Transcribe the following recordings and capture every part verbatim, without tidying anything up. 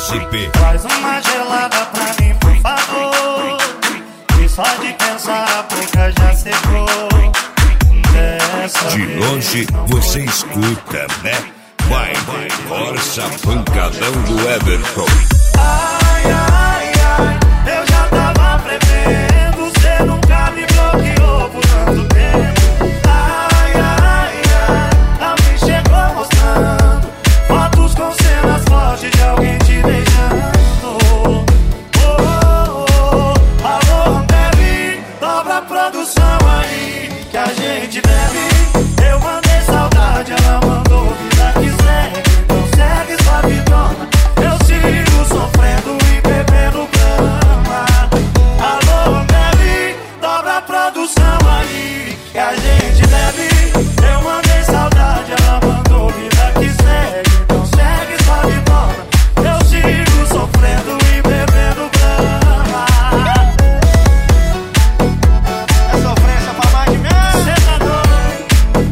S P. Faz uma gelada pra mim, por favor. E só de pensar a boca já secou. Dessa De longe você escuta, né? Vai, vai, força pancadão do Everton. Ai, ai, ai, eu já tava prevendo. Cê nunca me bloqueou por tanto tempo. Ai, ai, ai, alguém chegou mostrando fotos com cenas fortes de alguém te beijando. Oh, oh, oh, alô, bebe, dobra a produção aí que a gente bebe. Eu mandei saudade, ela mandou vida que segue. Então segue sua vidona, eu sigo sofrendo e bebendo grama. Alô, bebe, dobra a produção aí que a gente bebe. Eu mandei saudade, ela mandou vida que segue. Então segue sua vidona, eu sigo sofrendo e bebendo grama. É sofrência pra mais de mim. Cê tá doido?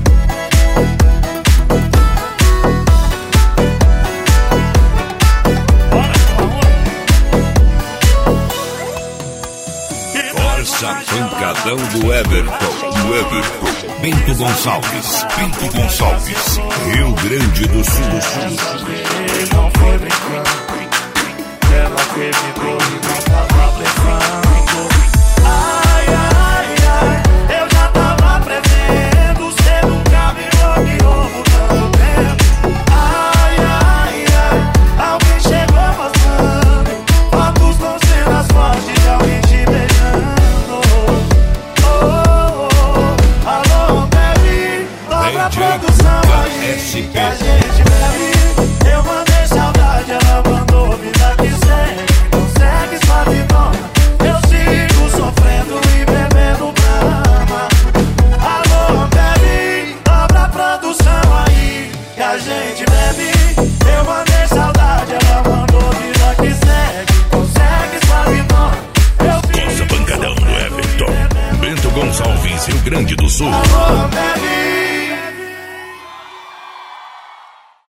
Força pancadão do Everton. Do Everton. Bento Gonçalves. Bento Gonçalves. Rio Grande do Sul. Não foi brincando, ela acreditou e não tava blefando. Ai, ai, ai, eu já tava prevendo. Cê nunca me bloqueou por tanto tempo. Ai, ai, ai, alguém chegou mostrando fotos com cenas fortes de alguém te beijando. Oh, oh, oh, alô, bebe, dobra a produção aí S P. que a gente bebe. Eu mandei saudade, ela mandou vida que segue. Então segue sua vidona, eu sigo sofrendo e bebendo brama. Alô, bebe, dobra a produção aí que a gente bebe. Eu mandei saudade, ela mandou vida que segue. Então segue sua vidona, eu Força sigo pancadão do sofrendo Everton. e bebendo Bento Gonçalves, Rio Grande do Sul. Alô, bebe,